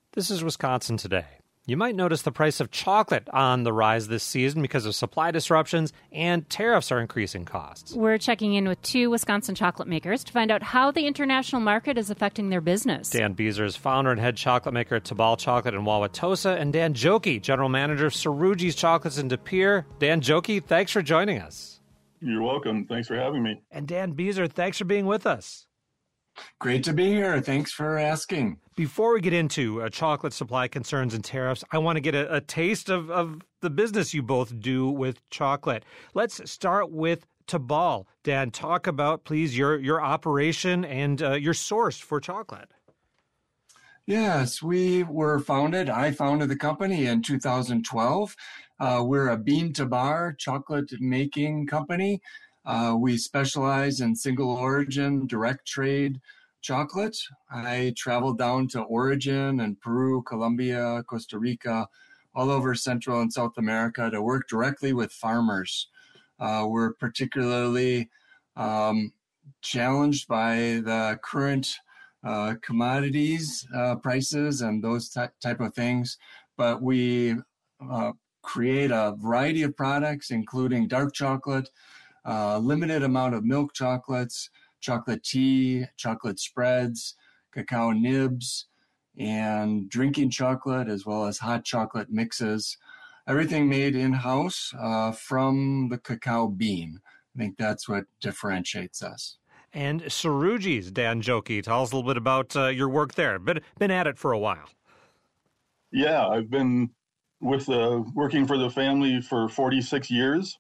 This is Wisconsin Today. You might notice the price of chocolate on the rise this season because of supply disruptions and tariffs are increasing costs. We're checking in with two Wisconsin chocolate makers to find out how the international market is affecting their business. Dan Beezer is founder and head chocolate maker at Tabal Chocolate in Wauwatosa, and Dan Joki, general manager of Cerrugi's Chocolates in De Pere. Dan Joki, thanks for joining us. You're welcome. Thanks for having me. And Dan Beezer, thanks for being with us. Great to be here. Thanks for asking. Before we get into chocolate supply concerns and tariffs, I want to get a taste of the business you both do with chocolate. Let's start with Tabal. Dan, talk about, please, your operation and your source for chocolate. Yes, I founded the company in 2012. We're a bean to bar chocolate making company. We specialize in single origin, direct trade chocolate. I traveled down to Origin and Peru, Colombia, Costa Rica, all over Central and South America to work directly with farmers. We're particularly challenged by the current commodities prices and those type of things, but we create a variety of products, including dark chocolate, limited amount of milk chocolates, chocolate tea, chocolate spreads, cacao nibs, and drinking chocolate, as well as hot chocolate mixes. Everything made in-house from the cacao bean. I think that's what differentiates us. And Cerrugi's, Dan Joki, tell us a little bit about your work there. Been at it for a while. Yeah, I've been working for the family for 46 years.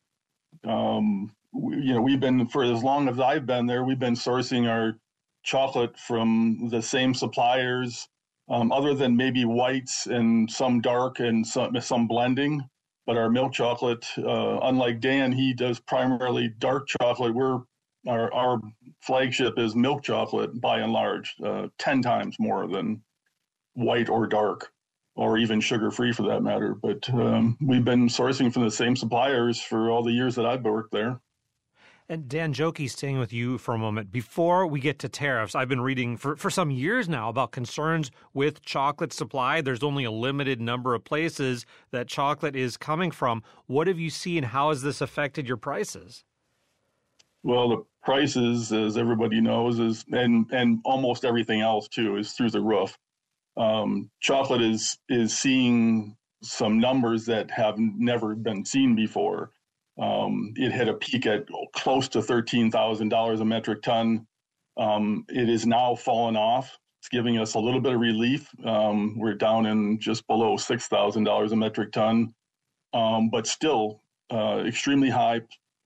We've been, for as long as I've been there, we've been sourcing our chocolate from the same suppliers, other than maybe whites and some dark and some blending. But our milk chocolate, unlike Dan, he does primarily dark chocolate. Our flagship is milk chocolate by and large, 10 times more than white or dark, or even sugar-free for that matter. But we've been sourcing from the same suppliers for all the years that I've worked there. And Dan Joki, staying with you for a moment. Before we get to tariffs, I've been reading for some years now about concerns with chocolate supply. There's only a limited number of places that chocolate is coming from. What have you seen? How has this affected your prices? Well, the prices, as everybody knows, and almost everything else too, is through the roof. Chocolate is seeing some numbers that have never been seen before. It hit a peak at close to $13,000 a metric ton. It is now fallen off. It's giving us a little bit of relief. We're down in just below $6,000 a metric ton, but still extremely high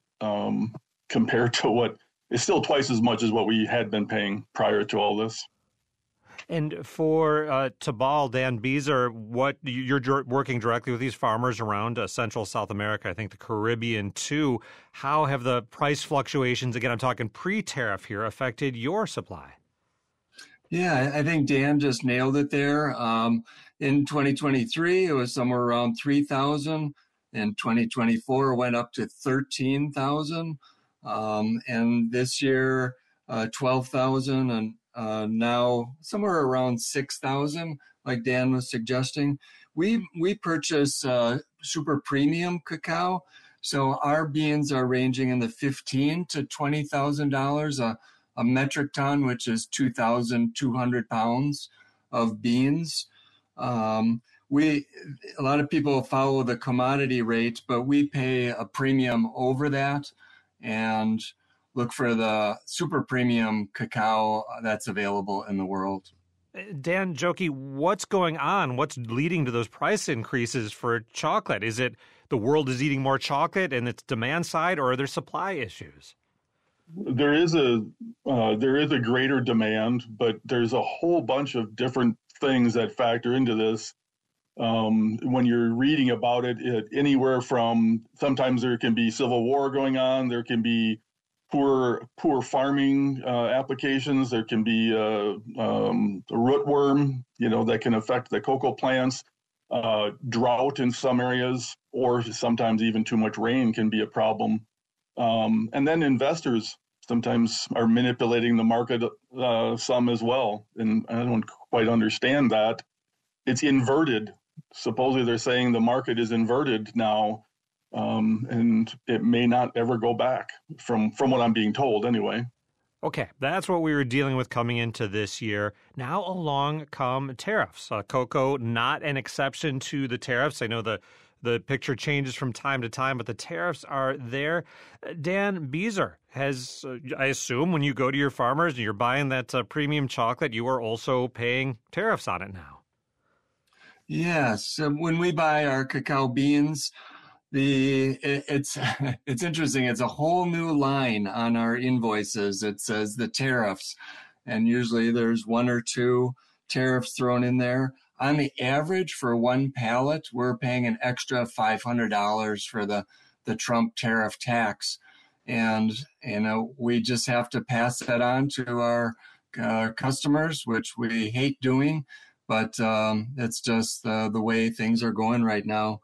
compared to what is still twice as much as what we had been paying prior to all this. And for Tabal, Dan Beezer, what you're working directly with these farmers around Central South America, I think the Caribbean too. How have the price fluctuations, again, I'm talking pre-tariff here, affected your supply? Yeah, I think Dan just nailed it there. In 2023, it was somewhere around 3,000. In 2024, it went up to 13,000. And this year, 12,000, and now somewhere around 6,000, like Dan was suggesting. We purchase super premium cacao, so our beans are ranging in the $15,000 to $20,000 a metric ton, which is 2,200 pounds of beans. A lot of people follow the commodity rate, but we pay a premium over that and look for the super premium cacao that's available in the world. Dan Joki, what's going on? What's leading to those price increases for chocolate? Is it the world is eating more chocolate and it's demand side, or are there supply issues? There is a greater demand, but there's a whole bunch of different things that factor into this. When you're reading about it, anywhere from sometimes there can be civil war going on, there can be poor farming applications, there can be a rootworm, that can affect the cocoa plants, drought in some areas, or sometimes even too much rain can be a problem. And then investors sometimes are manipulating the market some as well, and I don't quite understand that. it's inverted. Supposedly they're saying the market is inverted now, and it may not ever go back from what I'm being told anyway. Okay, that's what we were dealing with coming into this year. Now along come tariffs. Cocoa, not an exception to the tariffs. I know the picture changes from time to time, but the tariffs are there. Dan Beezer has, I assume, when you go to your farmers and you're buying that premium chocolate, you are also paying tariffs on it now. Yes, when we buy our cacao beans, it's interesting. It's a whole new line on our invoices. It says the tariffs, and usually there's one or two tariffs thrown in there. On the average, for one pallet, we're paying an extra $500 for the Trump tariff tax, and we just have to pass that on to our customers, which we hate doing, but it's just the way things are going right now.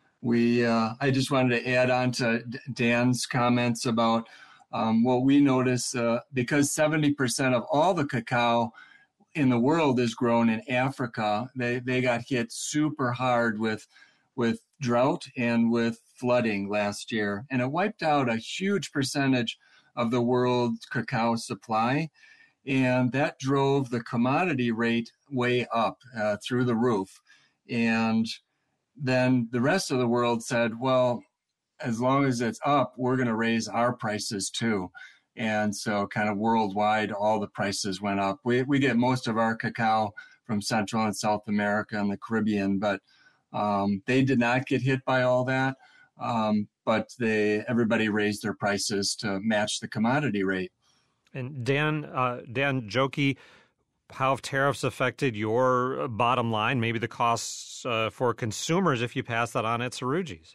I just wanted to add on to Dan's comments about what we notice, because 70% of all the cacao in the world is grown in Africa. They got hit super hard with drought and with flooding last year, and it wiped out a huge percentage of the world's cacao supply, and that drove the commodity rate way up through the roof. And then the rest of the world said, well, as long as it's up, we're going to raise our prices too. And so kind of worldwide, all the prices went up. We get most of our cacao from Central and South America and the Caribbean, but they did not get hit by all that. But everybody raised their prices to match the commodity rate. And Dan Joki, how have tariffs affected your bottom line, maybe the costs for consumers if you pass that on at Tsurugis?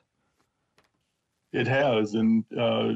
It has. And,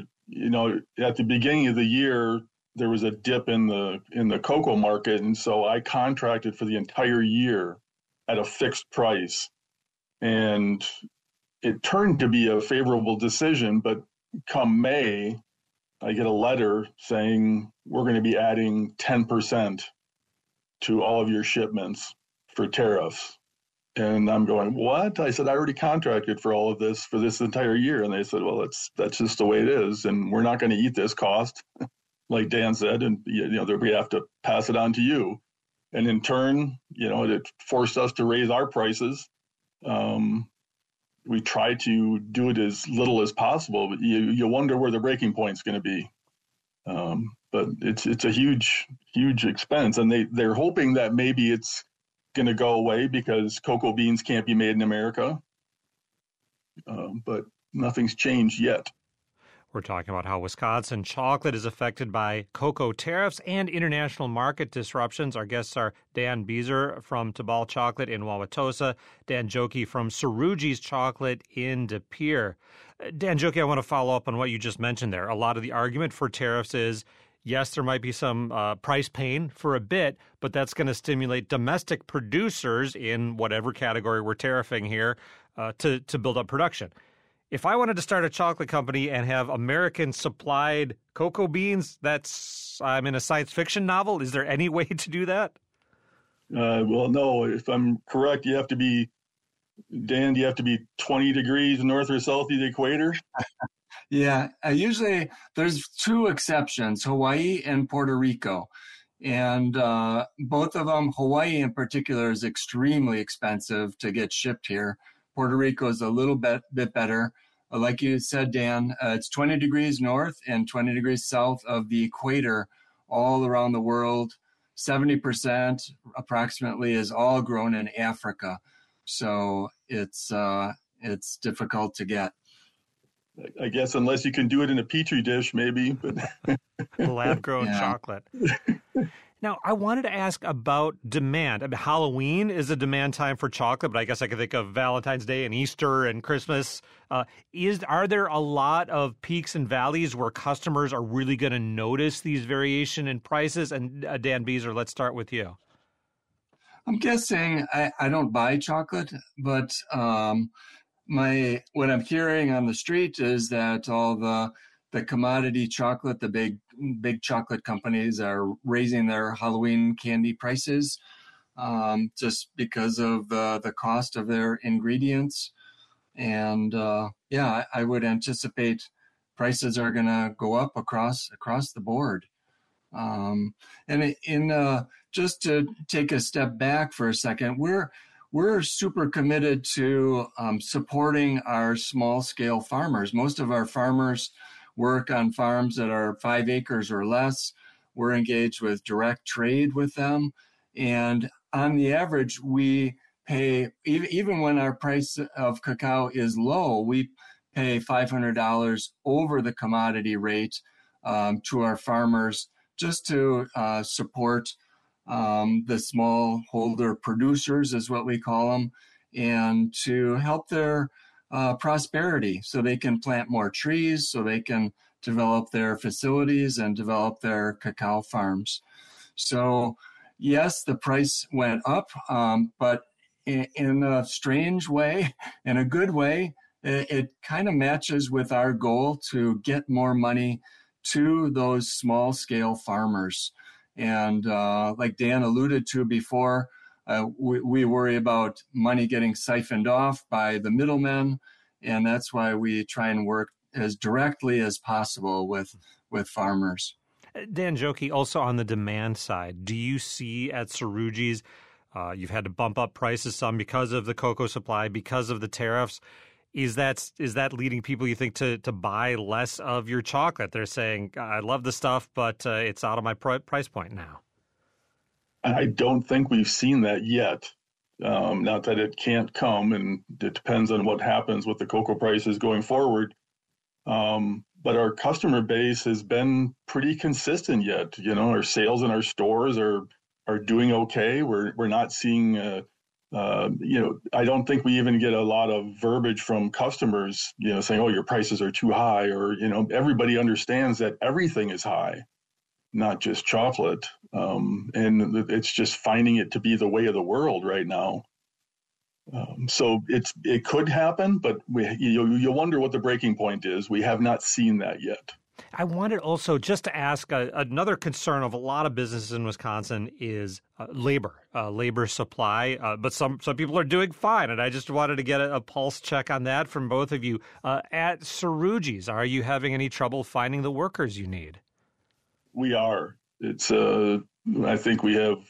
at the beginning of the year, there was a dip in the cocoa market. And so I contracted for the entire year at a fixed price. And it turned to be a favorable decision. But come May, I get a letter saying we're going to be adding 10% to all of your shipments for tariffs. And I'm going, what? I said, I already contracted for all of this for this entire year. And they said, well, that's just the way it is. And we're not going to eat this cost, like Dan said. And, we have to pass it on to you. And in turn, it forced us to raise our prices. We try to do it as little as possible, but you wonder where the breaking point is going to be. But it's a huge, huge expense. And they're hoping that maybe it's going to go away because cocoa beans can't be made in America. But nothing's changed yet. We're talking about how Wisconsin chocolate is affected by cocoa tariffs and international market disruptions. Our guests are Dan Beezer from Tabal Chocolate in Wauwatosa, Dan Joki from Tsurugis Chocolate in De Pere. Dan Joki, I want to follow up on what you just mentioned there. A lot of the argument for tariffs is, yes, there might be some price pain for a bit, but that's going to stimulate domestic producers in whatever category we're tariffing here to build up production. If I wanted to start a chocolate company and have American-supplied cocoa beans, I'm in a science fiction novel. Is there any way to do that? Well, no. If I'm correct, you have to be 20 degrees north or south of the equator? Yeah, usually there's two exceptions, Hawaii and Puerto Rico. And both of them, Hawaii in particular, is extremely expensive to get shipped here. Puerto Rico is a little bit better. Like you said, Dan, it's 20 degrees north and 20 degrees south of the equator all around the world. 70% approximately is all grown in Africa. So it's difficult to get. I guess unless you can do it in a petri dish, maybe. But lab-grown chocolate. Now, I wanted to ask about demand. I mean, Halloween is a demand time for chocolate, but I guess I could think of Valentine's Day and Easter and Christmas. Are there a lot of peaks and valleys where customers are really going to notice these variation in prices? And Dan Beezer, let's start with you. I'm guessing I don't buy chocolate, but what I'm hearing on the street is that all the commodity chocolate, the big chocolate companies are raising their Halloween candy prices. just because of the cost of their ingredients. And I would anticipate prices are going to go up across the board. And just to take a step back for a second, we're super committed to supporting our small scale farmers. Most of our farmers work on farms that are 5 acres or less. We're engaged with direct trade with them. And on the average, we pay, even when our price of cacao is low, we pay $500 over the commodity rate to our farmers just to support the smallholder producers, is what we call them, and to help their prosperity so they can plant more trees, so they can develop their facilities and develop their cacao farms. So yes, the price went up, but in a strange way, in a good way, it kind of matches with our goal to get more money to those small scale farmers. And like Dan alluded to before, we worry about money getting siphoned off by the middlemen. And that's why we try and work as directly as possible with farmers. Dan Joki, also on the demand side, do you see at Tsurugi's, you've had to bump up prices some because of the cocoa supply, because of the tariffs. Is that leading people, you think, to buy less of your chocolate? They're saying, I love the stuff, but it's out of my price point now. I don't think we've seen that yet. Not that it can't come, and it depends on what happens with the cocoa prices going forward. But our customer base has been pretty consistent yet. You know, our sales in our stores are doing okay. We're not seeing, I don't think we even get a lot of verbiage from customers, saying, oh, your prices are too high, or, everybody understands that everything is high, not just chocolate. And it's just finding it to be the way of the world right now. So it could happen, but you wonder what the breaking point is. We have not seen that yet. I wanted also just to ask another concern of a lot of businesses in Wisconsin is labor supply. But some people are doing fine, and I just wanted to get a pulse check on that from both of you. At Tsurugi's, are you having any trouble finding the workers you need? We are. It's I think we have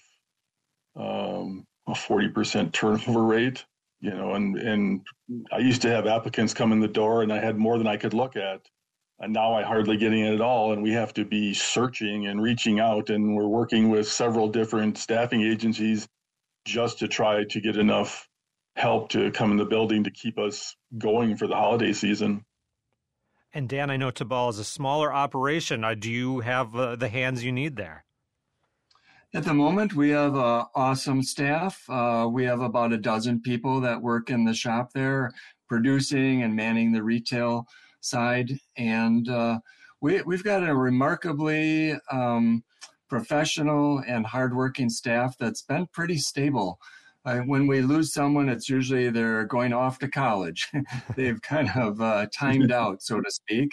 a 40% turnover rate. And I used to have applicants come in the door, and I had more than I could look at. And now I hardly get in at all, and we have to be searching and reaching out, and we're working with several different staffing agencies just to try to get enough help to come in the building to keep us going for the holiday season. And Dan, I know Tabal is a smaller operation. Do you have the hands you need there? At the moment, we have awesome staff. We have about a dozen people that work in the shop there, producing and manning the retail side. And we've got a remarkably professional and hardworking staff that's been pretty stable. When we lose someone, it's usually they're going off to college. They've kind of timed out, so to speak.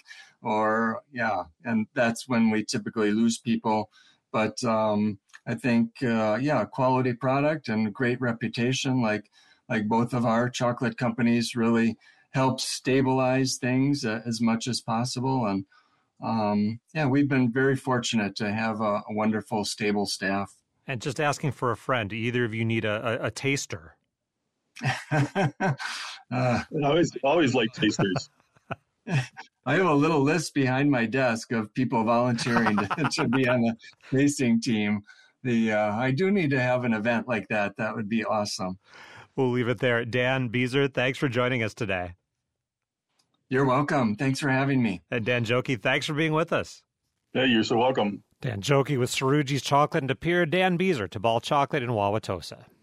And that's when we typically lose people. But I think, quality product and great reputation, like both of our chocolate companies, really help stabilize things as much as possible. And we've been very fortunate to have a wonderful, stable staff. And just asking for a friend, do either of you need a taster? I always like tasters. I have a little list behind my desk of people volunteering to be on the tasting team. I do need to have an event like that. That would be awesome. We'll leave it there. Dan Bieser, thanks for joining us today. You're welcome. Thanks for having me. And Dan Joki, thanks for being with us. Hey, you're so welcome. Dan Joki with Tsurugi's Chocolate and De Pere, Dan Bieser, Tabal Chocolate in Wauwatosa.